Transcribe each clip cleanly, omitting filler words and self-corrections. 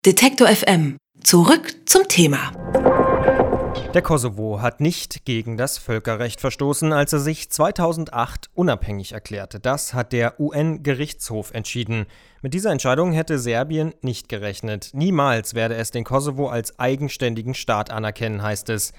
Detektor FM. Zurück zum Thema. Der Kosovo hat nicht gegen das Völkerrecht verstoßen, als er sich 2008 unabhängig erklärte. Das hat der UN-Gerichtshof entschieden. Mit dieser Entscheidung hätte Serbien nicht gerechnet. Niemals werde es den Kosovo als eigenständigen Staat anerkennen, heißt es.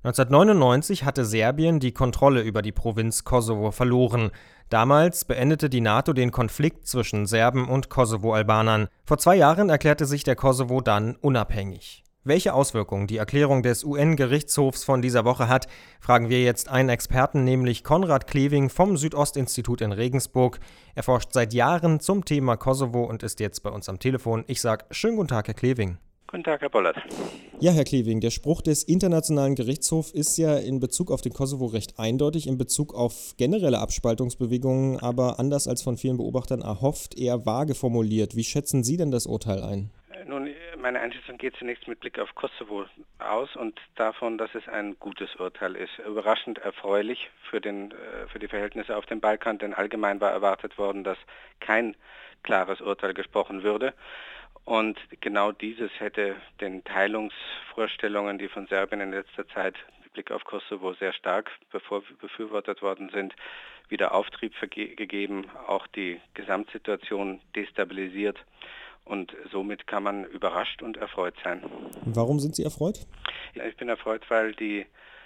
1999 hatte Serbien die Kontrolle über die Provinz Kosovo verloren. Damals beendete die NATO den Konflikt zwischen Serben und Kosovo-Albanern. Vor 2 Jahren erklärte sich der Kosovo dann unabhängig. Welche Auswirkungen die Erklärung des UN-Gerichtshofs von dieser Woche hat, fragen wir jetzt einen Experten, nämlich Konrad Kleving vom Südostinstitut in Regensburg. Er forscht seit Jahren zum Thema Kosovo und ist jetzt bei uns am Telefon. Ich sage schönen guten Tag, Herr Kleving. Guten Tag, Herr Bollert. Ja, Herr Kleving, der Spruch des Internationalen Gerichtshofs ist ja in Bezug auf den Kosovo recht eindeutig, in Bezug auf generelle Abspaltungsbewegungen, aber anders als von vielen Beobachtern erhofft, eher vage formuliert. Wie schätzen Sie denn das Urteil ein? Nun, meine Einschätzung geht zunächst mit Blick auf Kosovo aus und davon, dass es ein gutes Urteil ist. Überraschend erfreulich für die Verhältnisse auf dem Balkan, denn allgemein war erwartet worden, dass kein klares Urteil gesprochen würde. Und genau dieses hätte den Teilungsvorstellungen, die von Serbien in letzter Zeit mit Blick auf Kosovo sehr stark befürwortet worden sind, wieder Auftrieb gegeben, auch die Gesamtsituation destabilisiert. Und somit kann man überrascht und erfreut sein. Warum sind Sie erfreut? Ja, ich bin erfreut, weil die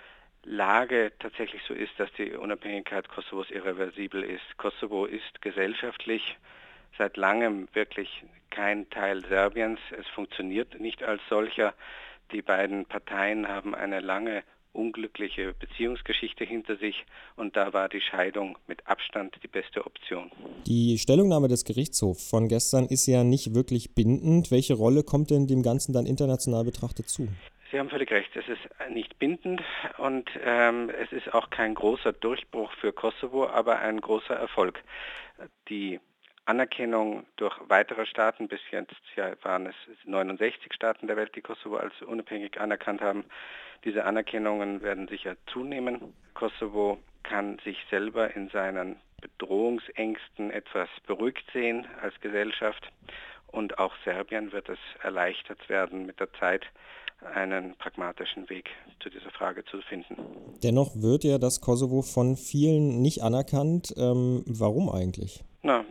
Lage tatsächlich so ist, dass die Unabhängigkeit Kosovos irreversibel ist. Kosovo ist gesellschaftlich seit langem wirklich kein Teil Serbiens. Es funktioniert nicht als solcher. Die beiden Parteien haben eine lange unglückliche Beziehungsgeschichte hinter sich und da war die Scheidung mit Abstand die beste Option. Die Stellungnahme des Gerichtshofs von gestern ist ja nicht wirklich bindend. Welche Rolle kommt denn dem Ganzen dann international betrachtet zu? Sie haben völlig recht, es ist nicht bindend und es ist auch kein großer Durchbruch für Kosovo, aber ein großer Erfolg. Die Anerkennung durch weitere Staaten, bis jetzt waren es 69 Staaten der Welt, die Kosovo als unabhängig anerkannt haben. Diese Anerkennungen werden sicher zunehmen. Kosovo kann sich selber in seinen Bedrohungsängsten etwas beruhigt sehen als Gesellschaft und auch Serbien wird es erleichtert werden, mit der Zeit einen pragmatischen Weg zu dieser Frage zu finden. Dennoch wird ja das Kosovo von vielen nicht anerkannt. Warum eigentlich?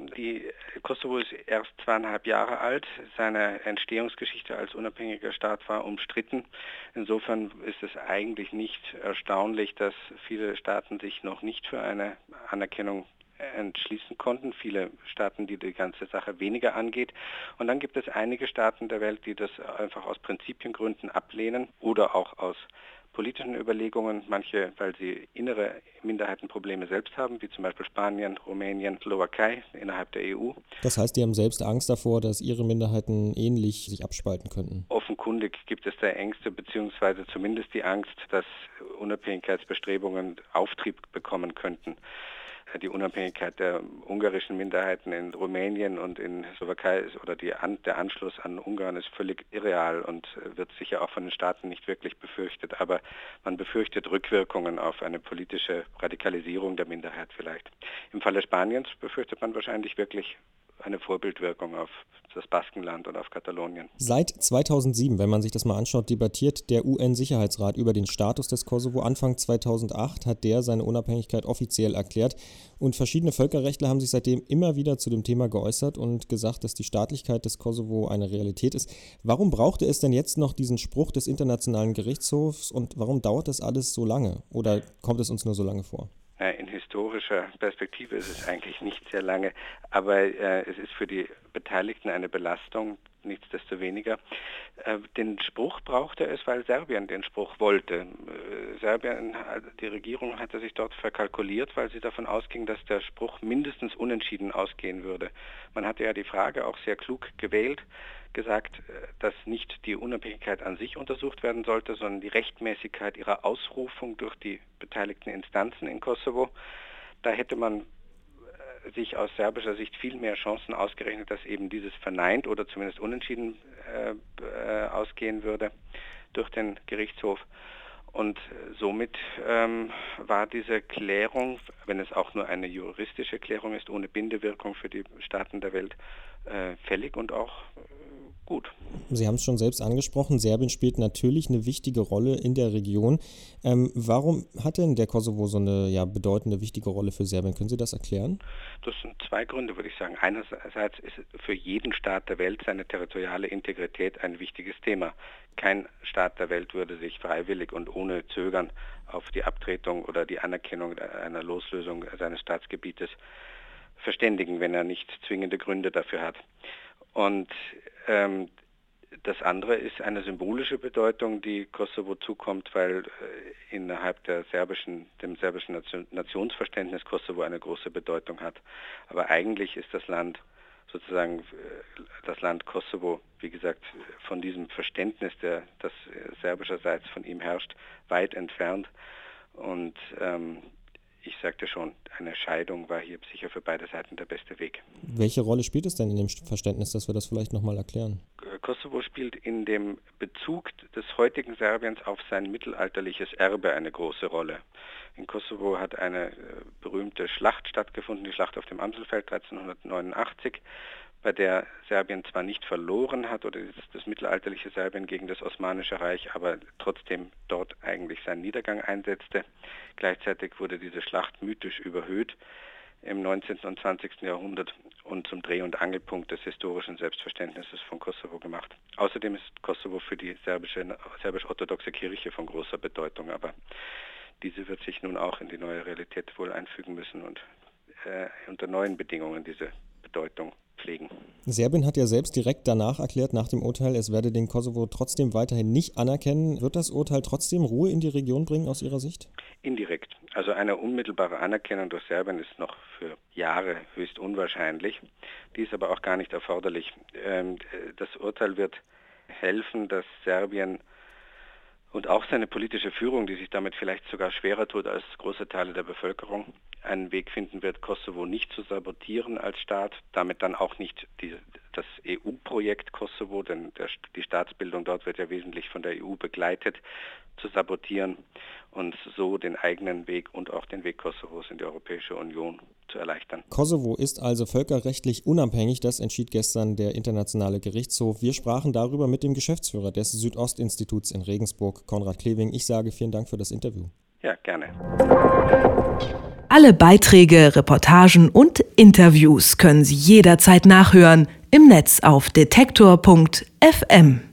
Kosovo ist erst 2,5 Jahre alt. Seine Entstehungsgeschichte als unabhängiger Staat war umstritten. Insofern ist es eigentlich nicht erstaunlich, dass viele Staaten sich noch nicht für eine Anerkennung entschließen konnten. Viele Staaten, die die ganze Sache weniger angeht. Und dann gibt es einige Staaten der Welt, die das einfach aus Prinzipiengründen ablehnen oder auch aus politischen Überlegungen, manche, weil sie innere Minderheitenprobleme selbst haben, wie zum Beispiel Spanien, Rumänien, Slowakei innerhalb der EU. Das heißt, die haben selbst Angst davor, dass ihre Minderheiten ähnlich sich abspalten könnten? Offenkundig gibt es da Ängste, beziehungsweise zumindest die Angst, dass Unabhängigkeitsbestrebungen Auftrieb bekommen könnten. Die Unabhängigkeit der ungarischen Minderheiten in Rumänien und in Slowakei oder der Anschluss an Ungarn ist völlig irreal und wird sicher auch von den Staaten nicht wirklich befürchtet. Aber man befürchtet Rückwirkungen auf eine politische Radikalisierung der Minderheit vielleicht. Im Falle Spaniens befürchtet man wahrscheinlich wirklich eine Vorbildwirkung auf das Baskenland und auf Katalonien. Seit 2007, wenn man sich das mal anschaut, debattiert der UN-Sicherheitsrat über den Status des Kosovo. Anfang 2008 hat der seine Unabhängigkeit offiziell erklärt und verschiedene Völkerrechtler haben sich seitdem immer wieder zu dem Thema geäußert und gesagt, dass die Staatlichkeit des Kosovo eine Realität ist. Warum brauchte es denn jetzt noch diesen Spruch des Internationalen Gerichtshofs und warum dauert das alles so lange? Oder kommt es uns nur so lange vor? In historischer Perspektive ist es eigentlich nicht sehr lange, aber es ist für die Beteiligten eine Belastung, nichtsdestoweniger. Den Spruch brauchte es, weil Serbien den Spruch wollte. Die Regierung hatte sich dort verkalkuliert, weil sie davon ausging, dass der Spruch mindestens unentschieden ausgehen würde. Man hatte ja die Frage auch sehr klug gewählt, gesagt, dass nicht die Unabhängigkeit an sich untersucht werden sollte, sondern die Rechtmäßigkeit ihrer Ausrufung durch die beteiligten Instanzen in Kosovo. Da hätte man sich aus serbischer Sicht viel mehr Chancen ausgerechnet, dass eben dieses verneint oder zumindest unentschieden ausgehen würde durch den Gerichtshof. Und somit war diese Klärung, wenn es auch nur eine juristische Klärung ist, ohne Bindewirkung für die Staaten der Welt, fällig und auch gut. Sie haben es schon selbst angesprochen, Serbien spielt natürlich eine wichtige Rolle in der Region. Warum hat denn der Kosovo so eine bedeutende, wichtige Rolle für Serbien? Können Sie das erklären? Das sind zwei Gründe, würde ich sagen. Einerseits ist für jeden Staat der Welt seine territoriale Integrität ein wichtiges Thema. Kein Staat der Welt würde sich freiwillig und ohne Zögern auf die Abtretung oder die Anerkennung einer Loslösung seines Staatsgebietes verständigen, wenn er nicht zwingende Gründe dafür hat. Und das andere ist eine symbolische Bedeutung, die Kosovo zukommt, weil innerhalb dem serbischen Nationsverständnis Kosovo eine große Bedeutung hat. Aber eigentlich ist das Land Kosovo, wie gesagt, von diesem Verständnis, das serbischerseits von ihm herrscht, weit entfernt. Und ich sagte schon, eine Scheidung war hier sicher für beide Seiten der beste Weg. Welche Rolle spielt es denn in dem Verständnis, dass wir das vielleicht nochmal erklären? Kosovo spielt in dem Bezug des heutigen Serbiens auf sein mittelalterliches Erbe eine große Rolle. In Kosovo hat eine berühmte Schlacht stattgefunden, die Schlacht auf dem Amselfeld 1389, bei der Serbien zwar nicht verloren hat, oder das mittelalterliche Serbien gegen das Osmanische Reich, aber trotzdem dort eigentlich seinen Niedergang einsetzte. Gleichzeitig wurde diese Schlacht mythisch überhöht im 19. und 20. Jahrhundert und zum Dreh- und Angelpunkt des historischen Selbstverständnisses von Kosovo gemacht. Außerdem ist Kosovo für die serbisch-orthodoxe Kirche von großer Bedeutung, aber diese wird sich nun auch in die neue Realität wohl einfügen müssen und unter neuen Bedingungen diese Bedeutung pflegen. Serbien hat ja selbst direkt danach erklärt, nach dem Urteil, es werde den Kosovo trotzdem weiterhin nicht anerkennen. Wird das Urteil trotzdem Ruhe in die Region bringen aus Ihrer Sicht? Indirekt. Also eine unmittelbare Anerkennung durch Serbien ist noch für Jahre höchst unwahrscheinlich. Die ist aber auch gar nicht erforderlich. Das Urteil wird helfen, dass Serbien und auch seine politische Führung, die sich damit vielleicht sogar schwerer tut als große Teile der Bevölkerung, einen Weg finden wird, Kosovo nicht zu sabotieren als Staat, damit dann auch nicht das EU-Projekt Kosovo, denn die Staatsbildung dort wird ja wesentlich von der EU begleitet, zu sabotieren und so den eigenen Weg und auch den Weg Kosovos in die Europäische Union zu erleichtern. Kosovo ist also völkerrechtlich unabhängig, das entschied gestern der Internationale Gerichtshof. Wir sprachen darüber mit dem Geschäftsführer des Südostinstituts in Regensburg, Konrad Kleving. Ich sage vielen Dank für das Interview. Ja, gerne. Alle Beiträge, Reportagen und Interviews können Sie jederzeit nachhören im Netz auf detektor.fm.